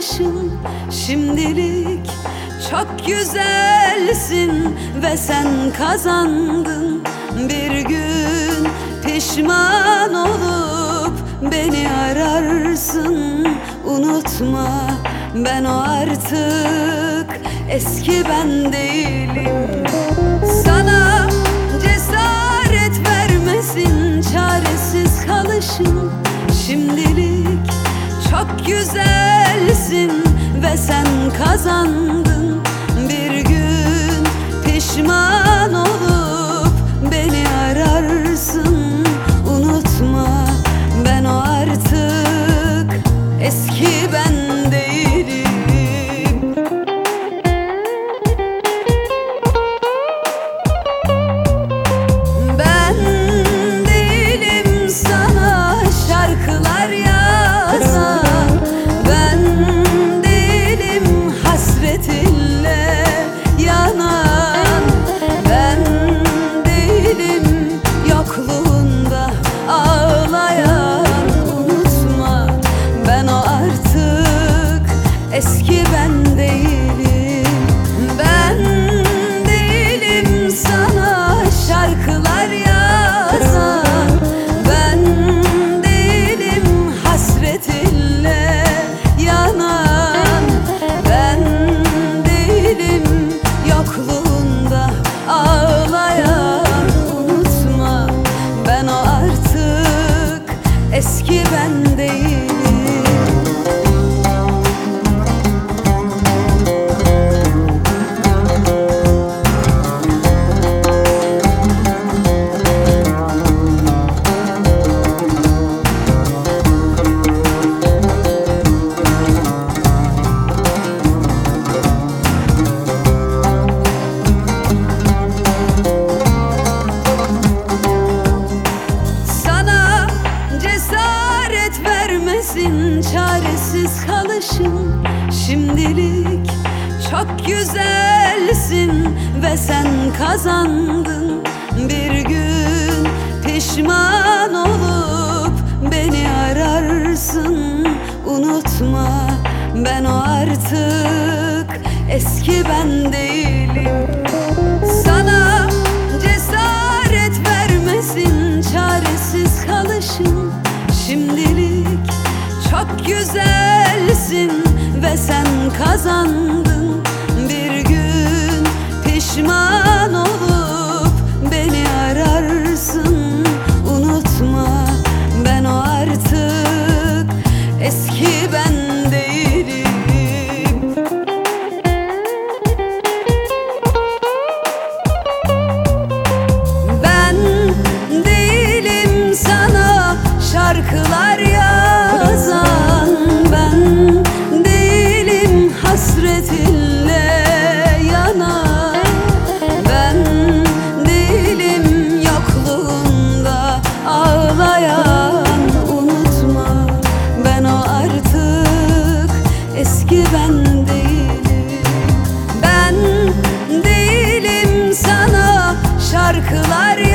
kalışım. Şimdilik çok güzelsin ve sen kazandın. Bir gün pişman olup beni ararsın. Unutma, ben o artık eski ben değilim. Sana cesaret vermesin çaresiz kalışım. Şimdilik çok güzelsin ve sen kazandın. Bir gün pişman olup beni ararsın. Unutma, ben o artık eski ben değilim. Ben değilim sana şarkılar yazan. Ben değilim hasretinle yanan. Ben değilim yokluğunda ağlayan. Unutma, ben o artık eski ben değilim. Ben değilim sana şarkılar yazan. Ben değilim hasretinle yanan. Ben değilim yokluğunda ağlayan. Unutma, ben o artık eski ben değilim. Sana cesaret vermesin çaresiz kalışım. Şimdilik çok güzelsin ve sen kazandın. Bir gün pişman olup beni ararsın. Unutma, ben o artık eski ben değilim. Sana cesaret vermesin çaresiz kalışım. Şimdilik çok güzelsin ve sen kazandın. Bir gün pişman olup beni ararsın. Unutma, ben o artık eski ben değilim. Ben değilim sana şarkılar yazan. Ben değilim hasretinle yanan. Ben değilim yokluğunda ağlayan. Unutma, ben o artık eski ben değilim. Ben değilim sana şarkılar